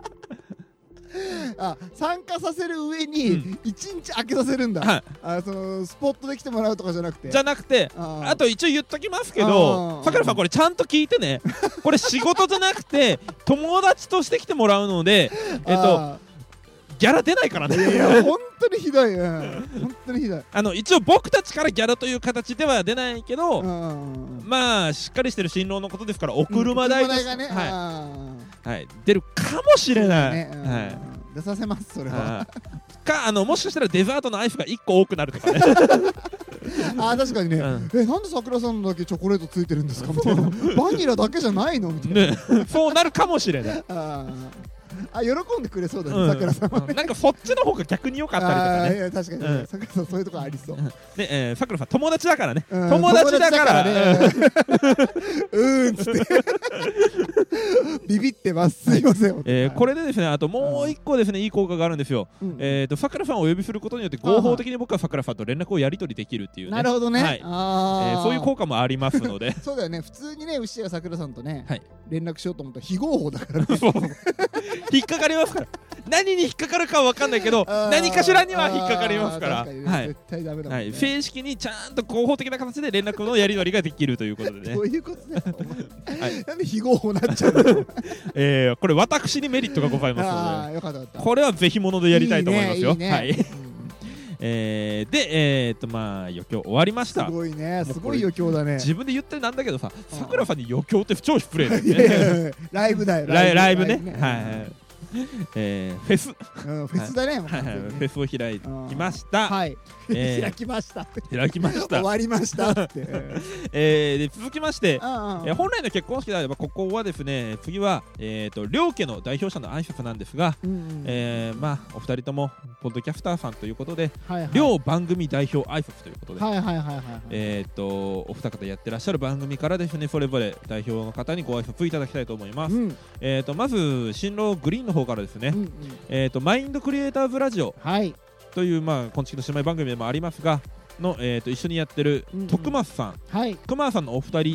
あ参加させる上にいちにち空けさせるんだ、うん、あそのスポットで来てもらうとかじゃなくてじゃなくて あ, あと一応言っときますけど、さくらさんこれちゃんと聞いてねこれ仕事じゃなくて友達として来てもらうのでえっとギャラ出ないからね。 いやいや本当にひどい、うん、本当にひどい。 あの一応僕たちからギャラという形では出ないけど、まあしっかりしてる新郎のことですからお車代が、うん、ね、はいはい、出るかもしれない、ね、うん、はい、 出させますそれはかあのもしかしたらデザートのアイスがいっこ多くなるとかねあ確かにね、うん、えなんで桜さんのだけチョコレートついてるんですかみたいなバニラだけじゃないのみたいな、ね、 そうなるかもしれないああ喜んでくれそうだね、さくらさんはね。 なんかそっちの方が逆に良かったりとかね。 いや確かに、さくらさんそういうとこありそう。 で、えー、さくらさん友達だからね。友達だからね。 うーんつってビビってます。すいません。 えー、これでですね、あともう一個ですね、いい効果があるんですよ。えっとさくらさんをお呼びすることによって合法的に僕はさくらさんと連絡をやり取りできるっていうね。 なるほどね。 はい。あ、そういう効果もありますので。 そうだよね。普通にね、牛やさくらさんとね、連絡しようと思ったら非合法だからね。 引っかかりますから何に引っかかるかは分かんないけど何かしらには引っかかりますから、 絶対ダメだもんね、 正式にちゃんと合法的な形で連絡のやり取りができるということでね。 どういうことだよなんで非合法になっちゃうのえー、これ私にメリットがございますのでよかったよかった、 これはぜひものでやりたいと思いますよ。 いいねいいね、はい、 えー、で、えー、っとまあ余興終わりました。 すごいね、すごい余興だね。 自分で言ってなんだけどさ、さくらさんに余興って超失礼だよね。 ライブだよ、 ライブ、ライブね、はい。えー、フェス、 うん、フェスだね、 はいはい、フェスを開きました。 はい、えー、開きました開きました終わりましたって、 えー、で続きまして、えー、本来の結婚式であればここはですね、次は、えー、と両家の代表者の挨拶なんですが、うんうん、えー、まあお二人ともポッドキャスターさんということで、はいはい、両番組代表挨拶ということで、はいはいはいはい、えっとお二方やってらっしゃる番組からですね、それぞれ代表の方にご挨拶いただきたいと思います。うん、えー、とまず新郎グリーンの方からですね、うんうん、えー、とマインドクリエイターズラジオ、はい、という、まあ、今月の姉妹番組でもありますがの、えー、と一緒にやってる、うんうん、徳松さん、はい、熊さんのお二人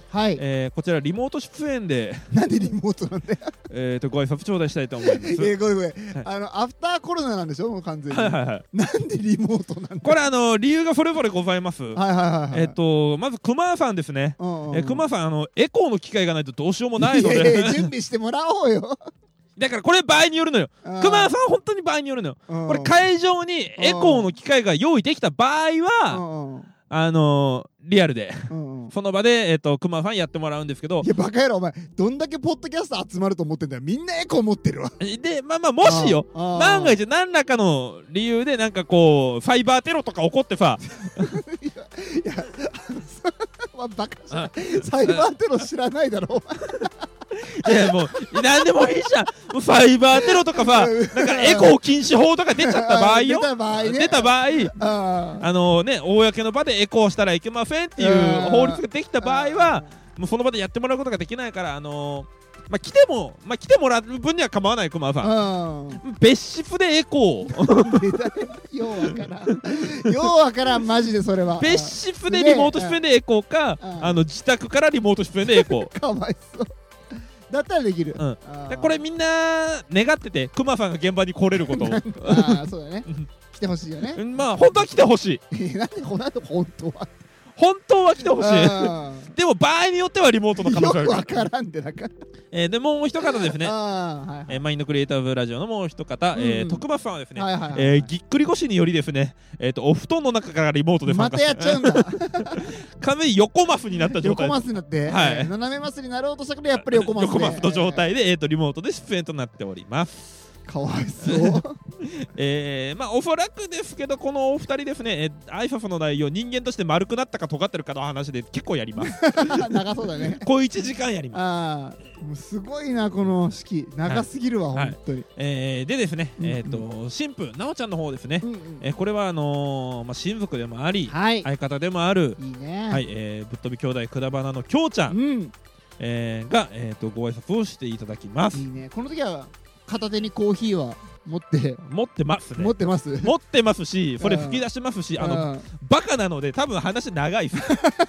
はい、 えー、こちらリモート出演でなんでリモートなんだよえーとご挨拶頂戴したいと思います。えー、ごめんごめん、はい、あのアフターコロナなんでしょもう完全に。はいはいはい。なんでリモートなんだよ。 これあの理由がそれぞれございます。はいはいはい、はい、えっ、ー、とまず熊さんですね。うんうん、えー、熊さんあのエコーの機会がないとどうしようもないのでいやいや準備してもらおうよだからこれ場合によるのよ。熊さん本当に場合によるのよ。これ会場にエコーの機会が用意できた場合はあのー、リアルで、うんうん、その場で、えーと、熊ファンやってもらうんですけど。 いやバカ野郎お前どんだけポッドキャスト集まると思ってんだよ。みんなエコー持ってるわでまあまあもしよ万が一何らかの理由でなんかこうファイバーテロとか起こってさいやいやあのバカじゃんサイバーテロ知らないだろお前いやもう何でもいいじゃん。もうファイバーテロとかさなんかエコー禁止法とか出ちゃった場合よ。 出た場合ね。 出た場合あ, あのね公の場でエコーしたらいけませんっていう法律ができた場合はもうその場でやってもらうことができないからあのーまあ、来ても、まあ、来てもらう分には構わない熊さん別室でエコーようわからんようわからんマジでそれは。 別室でリモート出演でエコーかあの自宅からリモート出演でエコーかわいそうだったらできる、 うん、これみんな願ってて熊さんが現場に来れることをああそうだね来てほしいよね。 まあ本当は来てほしいなんでこの後本当は本当は来てほしいでも場合によってはリモートの可能性ある。 よくわからんでなんかえー、でもう一方ですねはいはい、 えー、マインドクリエイターズラジオのもう一方、うんえー、徳松さんはですね、はいはいはいはいえー、ぎっくり腰によりですね、えー、とお布団の中からリモートで参加またやっちゃうんだ完全に横マスになった状態。 横マスになって、はい、斜めマスになろうとしたけどやっぱり横マスで横マスの状態で、えー、とリモートで出演となっております。 かわいそうえー、まあおそらくですけどこのお二人ですね、えー、挨拶の内容人間として丸くなったか尖ってるかの話で結構やります長そうだね小いちじかんやります。 あもうすごいなこの式長すぎるわ、はい、本当に、 はいえー、でですね、うんうん、えー、と新婦なおちゃんの方ですね、うんうんえー、これはあのーまあ、親族でもあり、はい、相方でもあるいいね、 はいえー、ぶっ飛び兄弟くだばなのきょうちゃん、うんえー、が、えー、とご挨拶をしていただきます。 いいね。この時は片手にコーヒーは持って持ってますね。 持ってます持ってますしそれ吹き出しますしあのバカなので多分話長いです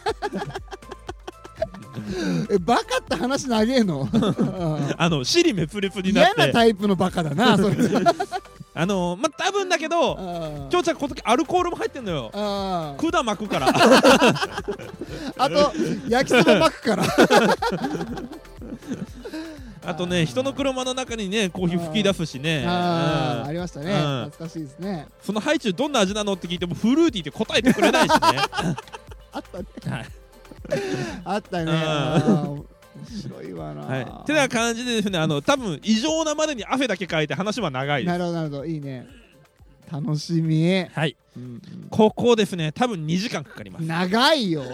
えバカって話長えのあの尻滅裂になって嫌なタイプのバカだなそれあのまあ多分だけどきょうちゃんこの時アルコールも入ってんのよ。管巻くからあと焼きそば巻くからあとね人の車の中にねコーヒー吹き出すしね。 あありましたね。懐かしいですね。 そのハイチュウどんな味なのって聞いてもフルーティーって答えてくれないしねあったね、はい、あったね面白いわな、はい、 ってな感じでですねあの多分異常なまでにアフェだけ書いて話は長いです。 なるほどなるほどいいね楽しみ。 はい、うんうん、ここですね多分にじかんかかります。 長いよ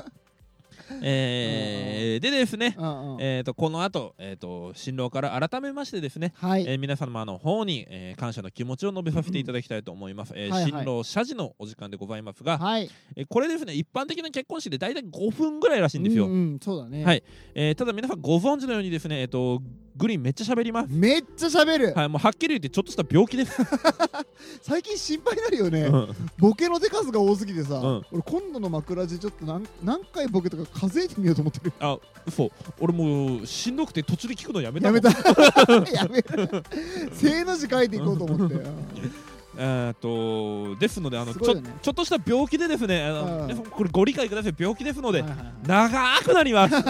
えー、でですね、えー、とこの後、えー、と新郎から改めましてですね、はいえー、皆様の方に、えー、感謝の気持ちを述べさせていただきたいと思います。えーはいはい、新郎謝辞のお時間でございますが、はいえー、これですね一般的な結婚式で大体ごふんぐらいらしいんですよ。 うん、うん、そうだね、 はいえー、ただ皆さんご存知のようにですね、えー、とグリーンめっちゃ喋ります。 めっちゃ喋る。 はいもうはっきり言ってちょっとした病気です最近心配になるよね、うん、ボケの出数が多すぎてさ、うん、俺今度の枕地ちょっと何何回ボケとか数えてみようと思ってる。 あ嘘俺もうしんどくて途中で聞くのやめたもん。 やめたやめる正の字書いていこうと思ってえっとですのであの、ね、ちょちょっとした病気でですねあのこれご理解ください。病気ですので、はいはいはい、長くなります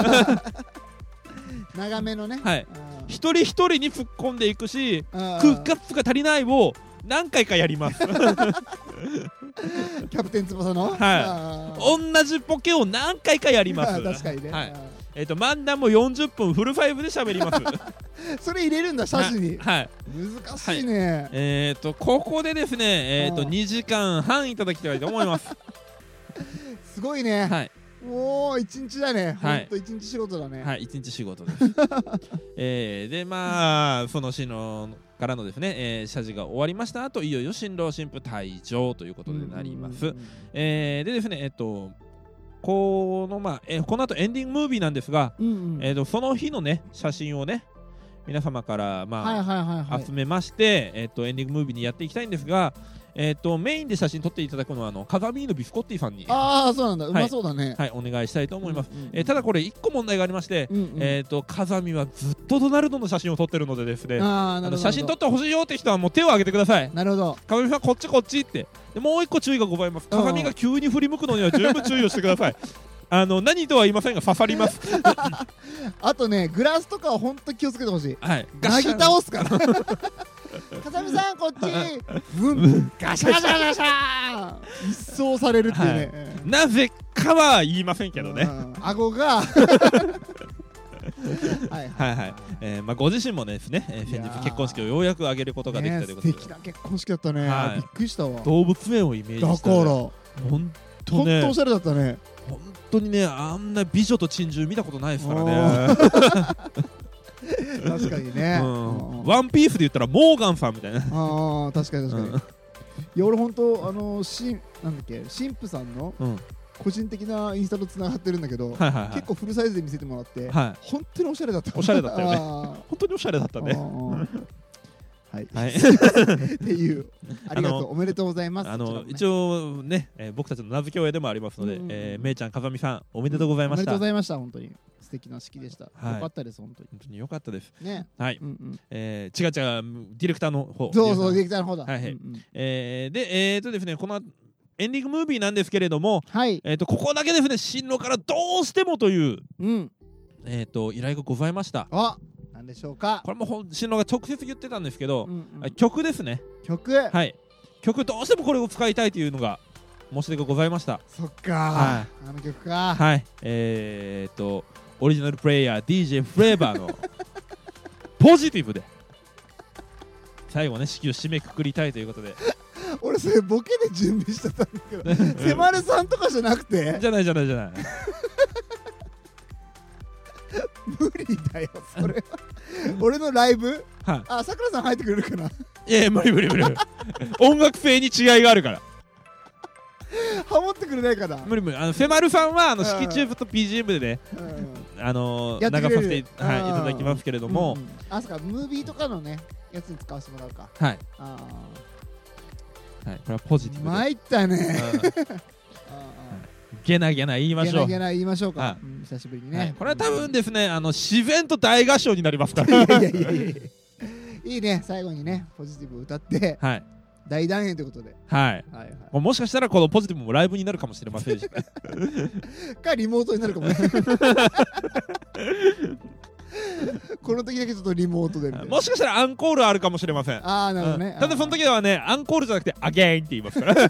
長めのね、 はい、一人一人に突っ込んでいくしクッカップが足りないを何回かやりますキャプテン翼の、 はい、同じボケを何回かやります確かにね、はいえー、と漫談もよんじゅっぷんフルファイブで喋りますそれ入れるんだ写真に、 はい、 難しいね、 はい、えー、とここでですね、えー、とにじかんはんいただきたいと思いますすごいね、 はいもう一日だね、はい、ほんと一日仕事だね。 はい、一日仕事です。えー、で、まあ、その新郎からのですね、えー、謝辞が終わりました後、いよいよ新郎新婦退場ということになります。えー、でですね、えっと、この、まあ、えー、この後エンディングムービーなんですが、うんうん、えーと、その日のね、写真をね、皆様から、まあ、集めまして、えーと、エンディングムービーにやっていきたいんですが、 えー、とメインで写真撮っていただくのはあの鏡のビスコッティさんにああそうなんだ、うまそうだね、 はい、お願いしたいと思います、 うんうんうん、 えー、ただこれいっこ問題がありまして、うんうん、えー、と鏡はずっとドナルドの写真を撮ってるのでですね、ああの写真撮ってほしいよって人はもう手を挙げてください。 なるほど、 鏡さんこっちこっちって。でもういっこ注意がございます。鏡が急に振り向くのには十分注意をしてください。あの何とは言いませんが刺さりますあとねグラスとかは本当に気をつけてほしい、 はい、 なぎ倒すから風見さんこっちブンガシャガシャガシャ一掃されるっていうね、はい、 なぜかは言いませんけどね、 顎がはいはいはい、えーまあ、ご自身もですね、えー、先日結婚式をようやく挙げることができたということで、 素敵な結婚式だったね、はい、びっくりしたわ。 動物園をイメージした、 ね、だから本当ね、 本当おしゃれだったね。 本当にね、あんな美女と珍獣見たことないですからね確かにね、うん、 ワンピースで言ったらモーガンさんみたいな。 あ確かに確かに、うん、いや俺本当あのしなんだっけ神父さんの、うん個人的なインスタとつながってるんだけど、はいはいはい、結構フルサイズで見せてもらって、はい、本当におしゃれだった。 おしゃれだったよね本当におしゃれだったねはい、はい、っていうありがとうおめでとうございます。 あの、ね、一応ね、えー、僕たちの名付け親でもありますので、うんうん、えー、めいちゃん風見さんおめでとうございました。 おめでとうございました。本当に素敵な式でした、はい、よかったです本当に本当によかったですね。 はい、うんうん、えー、違う違うディレクターの方、 そうそうディレクターの方だ、 はいはい、うんうん、えー、でえーとですねこのエンディングムービーなんですけれども、はい、えー、とここだけですね新郎からどうしてもという、うん、えー、と依頼がございました。 あ、なんでしょうか。 これも新郎が直接言ってたんですけど、うんうん、曲ですね。 曲、 はい、曲どうしてもこれを使いたいというのが申し出がございました。 そっか、はい、あの曲か。 はい、えー、とオリジナルプレイヤー ディージェー フレーバーのポジティブで最後ね式を締めくくりたいということで俺それボケで準備してたんだけどせまるさんとかじゃなくてじゃないじゃないじゃない無理だよそれは俺のライブ、はい、あ、さくらさん入ってくれるかな。 いやいや無理無理無理音楽性に違いがあるからハモってくれないかな。 無理無理。あのせまるさんはあの式中と ビージーエム でね、うん、あのー、流させて、はい、いただきますけれども、 うんうん、あ、そうかムービーとかのねやつに使わせてもらうか。 はい、 あはい、これはポジティブで参ったねゲナゲナ言いましょう。 ゲナゲナ言いましょうか、はい、うん、久しぶりにね、はい、 これは多分ですねあの自然と大合唱になりますからいやいやいやいやいいね、最後にねポジティブ歌って、はい、大団円ということで、 はいはいはい、もしかしたらこのポジティブもライブになるかもしれませんしかリモートになるかもねこの時だけちょっとリモートでみたいな。 もしかしたらアンコールあるかもしれません。 ああなるほどね、 うん、ただその時はねアンコールじゃなくてアゲーンって言いますから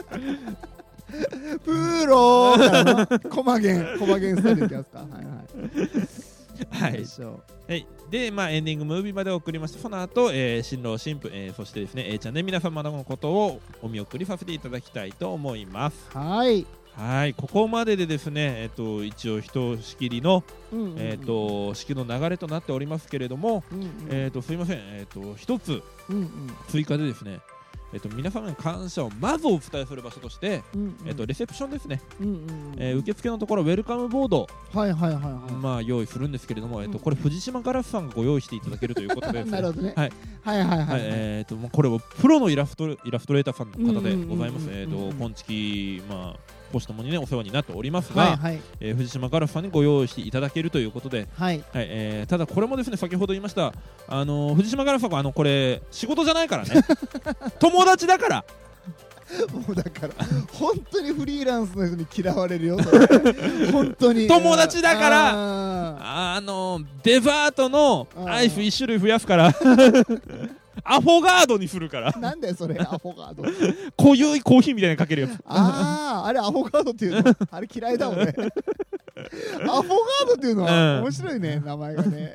プーローからコマゲンコマゲンスタイルいきますか。はいはい、 はいはい、で、まあ、エンディングムービーまで送りましてその後、えー、新郎新婦、えー、そしてですね A ちゃんで皆様のことをお見送りさせていただきたいと思います。 はいはい、ここまででですね、えー、と一応ひとしきりの、うんうんうん、えー、と式の流れとなっておりますけれども、うんうん、えー、とすいません、えー、と一つ追加でですね、えっと、皆様に感謝をまずお伝えする場所として、うんうん、えっと、レセプションですね、うんうんうん、えー、受付のところウェルカムボード、 はいはいはいはい、 まあ、用意するんですけれども、うん、えっと、これ藤島ガラスさんがご用意していただけるということで、ね、 なるほどね、 はい、 はいはいはい、はい、 えー、とこれをプロのイラストイラストレーターさんの方でございます。今月まあ公私ともにねお世話になっておりますが、はいはい、えー、藤島ガラスさんにご用意していただけるということで、はいはい、えー、ただこれもですね先ほど言いました、あのー、藤島ガラスさんはあのこれ仕事じゃないからね友達だからもうだから本当にフリーランスの人に嫌われるよ本当に友達だからあ、あのー、デザートのアイスいち種類増やすからアフォガードにするからなんだよそれアフォガード濃ゆいコーヒーみたいにかけるやつあああれアフォガードっていうのあれ嫌いだもんねアフォガードっていうのは面白いね、うん、名前がね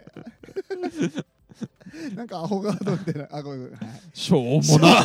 なんかアホガードみたいなあごめんごめん、はい、 しょうもな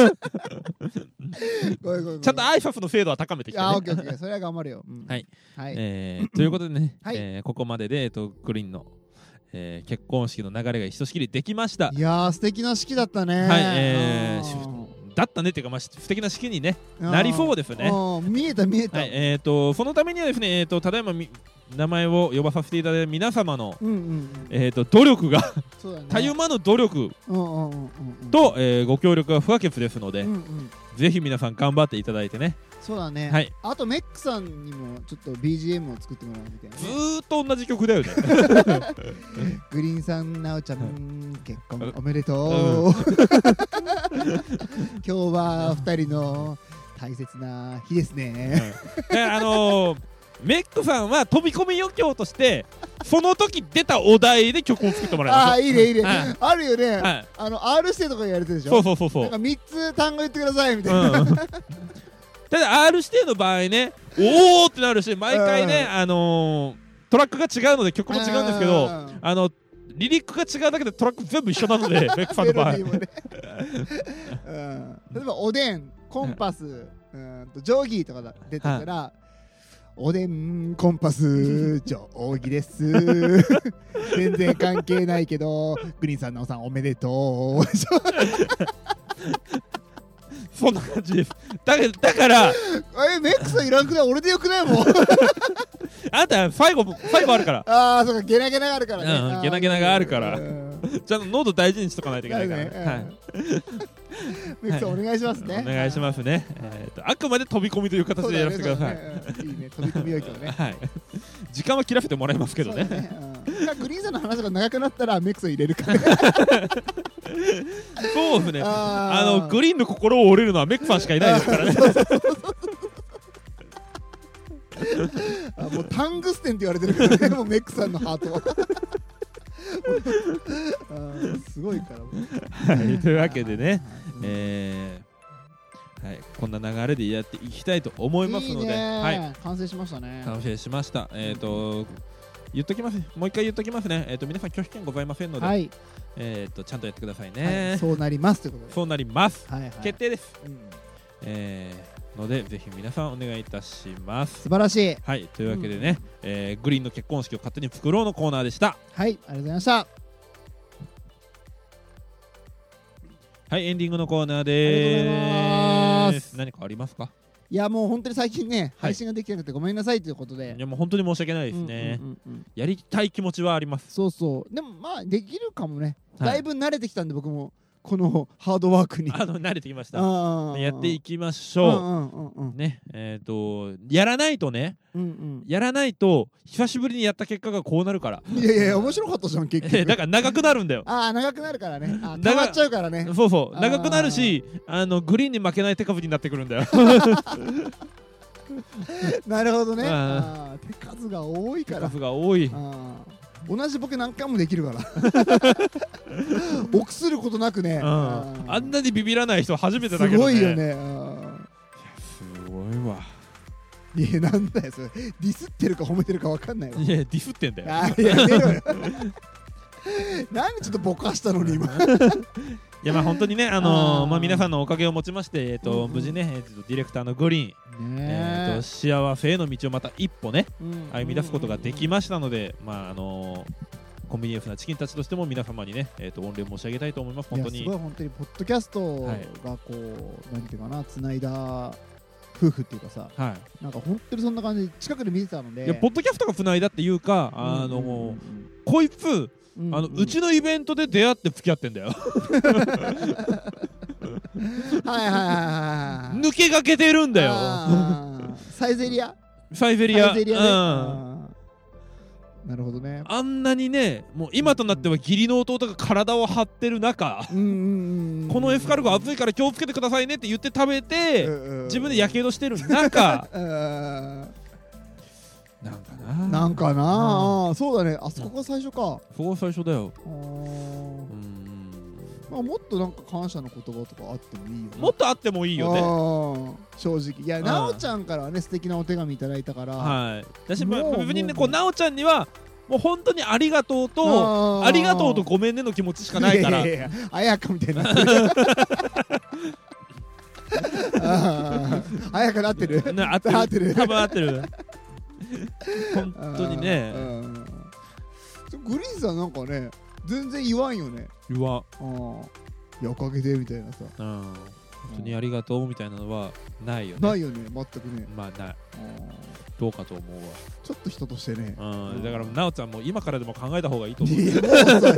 ごめんごめんちゃんと挨拶の精度は高めてきて、ね、 あオッケーオッケーそれは頑張るよ、うん、 はい、はい、えー、ということでね、はい、えー、ここまでで、えー、とグリーンのえー、結婚式の流れがひとしきりできました。 いやー素敵な式だったね。 はい、えー、だったねっていうか、まあ、素敵な式に、ね、なりそうですね。 見えた見えた、 はい、えー、とそのためにはですね、えー、とただいま名前を呼ばさせていただいた皆様の、うんうんうん、えー、と努力がそうだね、たゆまぬ努力と、えー、ご協力が不可欠ですので、うんうん、 ぜひ皆さん頑張っていただいてね。 そうだね、 はい、 あとメックさんにもちょっと ビージーエム を作ってもらうみたいな、ね、 ずーっと同じ曲だよねグリーンさん、なおちゃん結婚おめでとう、うん、今日はふたりの大切な日ですね、 うん、あのー、メックさんは飛び込み余興としてその時出たお題で曲を作ってもらいます。 ああいいねいいね、はい、あるよね、 はい、 あの アール 指定とかやれてるでしょ。 そうそうそうそう、 なんかみっつ単語言ってくださいみたいな、うん、 ただ アール 指定の場合ね、おーってなるし、毎回ね、あのー、トラックが違うので曲も違うんですけど、あのリリックが違うだけでトラック全部一緒なのでメックさんの場合、ね、うん、例えばおでん、コンパス、うん、と定規とか出てたら、はい、おでん、コンパス、定規です全然関係ないけどグリーンさん、なおさんおめでとうそんな感じです。だからだからえメックさんいらんくない、俺でよくないもんあんた最後最後あるから。 ああそうか、ゲナゲナがあるからね、 うん、ゲナゲナがあるからちゃんと喉大事にしとかないといけないから、ね、はい、 メックさんお願いしますね。 お願いしますね。えーとあくまで飛び込みという形でやらせてください。 ねね、いいね、飛び込みよいけどね、はい、 時間は切らせてもらいますけどね。 ね、うん、グリーンさんの話が長くなったらメックさん入れるからそうですね、あのグリーンの心を折れるのはメックさんしかいないですからねあもうタングステンって言われてるからねもうメックさんのハートはあすごいから、 はい、というわけでね、えーはい、こんな流れでやっていきたいと思いますので、いいね、はい、 完成しましたね。 完成しました。えっ、ー、と言っときます、もう一回言っときますね。えっ、ー、と皆さん拒否権ございませんので、はい、えっ、ー、とちゃんとやってくださいね。 はい、そうなりますということで。 そうなります。 はいはい、 決定です。うん、えー、のでぜひ皆さんお願いいたします。 素晴らしい。 はい、というわけでね、うん、えー、グリーンの結婚式を勝手に作ろうのコーナーでした。 はい、ありがとうございました。 はい、エンディングのコーナーでーす。何かありますか？ いやもう本当に最近ね、はい、配信ができなくてごめんなさいということで、 いやもう本当に申し訳ないですね、うんうんうんうん、やりたい気持ちはあります。 そうそう、でもまあできるかもね、はい、だいぶ慣れてきたんで僕もこのハードワークにあの慣れてきました。やっていきましょう、うんうんうんうん、ねえっ、ー、とやらないとね、うんうん、やらないと久しぶりにやった結果がこうなるから。 いやいや面白かったじゃん結局だから長くなるんだよ。 ああ長くなるからね、あ溜まっちゃうからね。 そうそう長くなるし、あのグリーンに負けない手数になってくるんだよなるほどね。あ手数が多いから。 手数が多い。 同じボケ何回もできるから臆することなくね、 あ, あんなにビビらない人初めてだけどね。 すごいよね。 すごいわ。 いやなんだよそれ、ディスってるか褒めてるか分かんないわ。 いやディスってんだよ。 あいや出ろよなんでちょっとぼかしたのに今いやまあ本当にね、あのーまあ、皆さんのおかげをもちまして、えーとうんうん、無事ね、えーと、ディレクターのグリーン、ねえーと幸せへの道をまた一歩ね、うんうんうんうん、歩み出すことができましたので、まああのー、コンビニエンスなチキンたちとしても皆様にね、えーと御礼申し上げたいと思います。本当にいやすごい、本当にポッドキャストがこう、はい、なんていうかな、つないだ夫婦っていうかさ、はい、なんか本当にそんな感じで近くで見てたので、 いやポッドキャストがつないだっていうか、あのーうん、こいつうんうん、あのうちのイベントで出会って付き合ってんだよはいはいはいはい抜けがけてるんだよサイゼリアサイゼリア、 サイゼリアね、うん、なるほどね。 あんなにね、もう今となっては義理の弟が体を張ってる中、うんうんうん、このエスカルゴ熱いから気をつけてくださいねって言って食べて、うんうん、自分でやけどしてる中なんかななんかな、うん、そうだね、あそこが最初か。 そこが最初だよ。 うん、まあ、もっとなんか感謝の言葉とかあってもいいよね。 もっとあってもいいよね正直。いや、なおちゃんからはね素敵なお手紙いただいたから、 はい、私も別にね、こうなおちゃんにはもう本当にありがとうとありがとうとごめんねの気持ちしかないから。いやいやいや、 あやかみたいなあやかなってるな、合ってる、合ってる多分合ってる本当にね。 グリーンさんなんかね全然言わんよね。 言わん。 いやおかげでみたいなさ、 うん、本当にありがとうみたいなのはないよね。 ないよね、全くね。 まあない。どうかと思うわ。 ちょっと人としてね。 うん、だからなおちゃんも今からでも考えた方がいいと思う。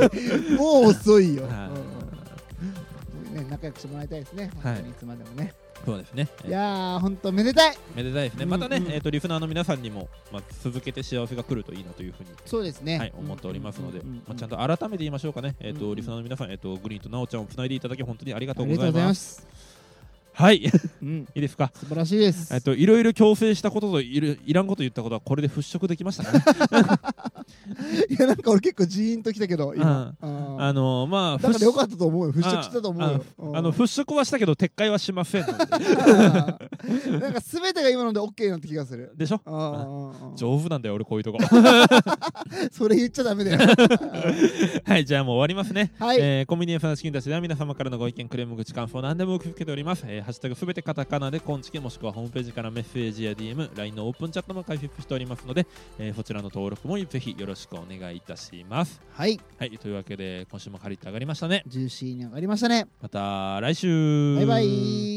もう遅いもう遅いよ。ね、仲良くしてもらいたいですね。本当にいつまでもね。 そうですね。 いやー本当めでたいめでたいですね。またね、えっとリスナーの皆さんにもまあ続けて幸せが来るといいなというふうにそうですね。 はい思っておりますので、まあちゃんと改めて言いましょうかね。えっとリスナーの皆さん、えっとグリーンとなおちゃんをつないでいただき本当にありがとうございます。はい、うん、いいですか。 素晴らしいです。 えっといろいろ強制したことといるいらんこと言ったことはこれで払拭できましたかね。 いやなんか俺結構ジーンときたけど今、 うん、あのー、まあだからよかったと思うよ。払拭したと思うよ。 あの払拭はしたけど撤回はしませんのでなんか全てが今ので OK なって気がするでしょ。丈夫なんだよ俺こういうとこそれ言っちゃダメだよはいじゃあもう終わりますね、 はいえー、コンビニエンスなチキンたちでは皆様からのご意見クレーム口感想何でも受け付けております、えー、ハッシュタグすべてカタカナでコンチキもしくはホームページからメッセージや ディーエム、ライン のオープンチャットも開設しておりますので、えー、そちらの登録もぜひよろしくお願いいたします。 はい、 はい、というわけで今週もカリッと上がりましたね。 ジューシーに上がりましたね。 また来週バイバイ。